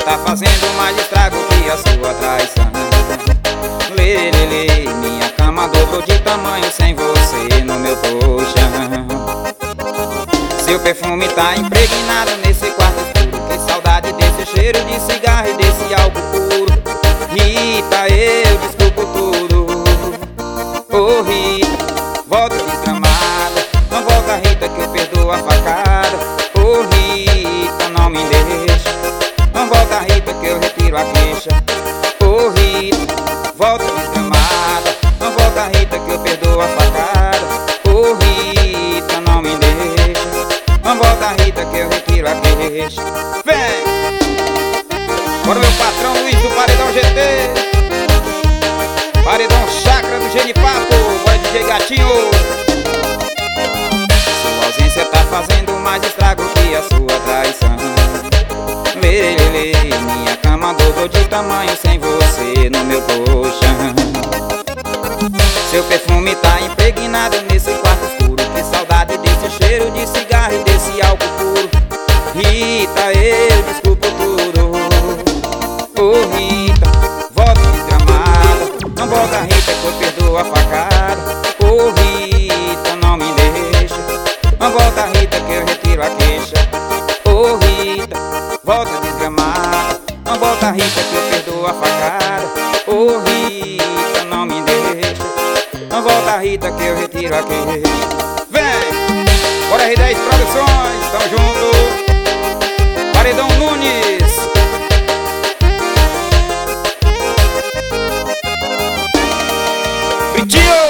tá fazendo mais estrago que a sua traição. Lê, lê, lê, minha cama dobrou de tamanho sem você no meu colchão. Seu perfume tá impregnado nesse quarto escuro. Que saudade desse cheiro de cigarro e desse álcool puro. Rita, eu desculpo tudo. Ô Rita, volta desgramada. Não volta, Rita, que eu perdoo a facada. Ô Rita, não me deixa. Não volta, Rita, que eu retiro a queixa. Ô Rita, volta desgramada. Não volta, Rita, que eu perdoo a facada. Ô Rita, não me deixa. Não volta, Rita, que eu retiro a queixa. Vem! Bora, meu patrão Luiz do Paredão GT. Paredão Chakra do Genipapo. Bora, DJ Gatinho. Sua ausência tá fazendo mais estrago que a sua traição. Lê, lê, lê, minha cama dobrou de tamanho sem você no meu colchão. Seu perfume tá impregnado nesse quarto escuro. Que saudade desse cheiro de cigarro e desse álcool puro. Rita, eu desculpo tudo. Ô Rita, volta desgramada. Não volta, Rita, que eu perdoo a facada. Ô Rita, não me deixa. Não volta, Rita, que eu retiro a queixa. Ô Rita, volta desgramada. Não volta, Rita, que eu perdoo a facada. Ô Rita, não me deixa. Não volta, Rita, que eu retiro a queixa. Vem! Bora R10 Produções, tamo junto. Paredão Nunes. Tio!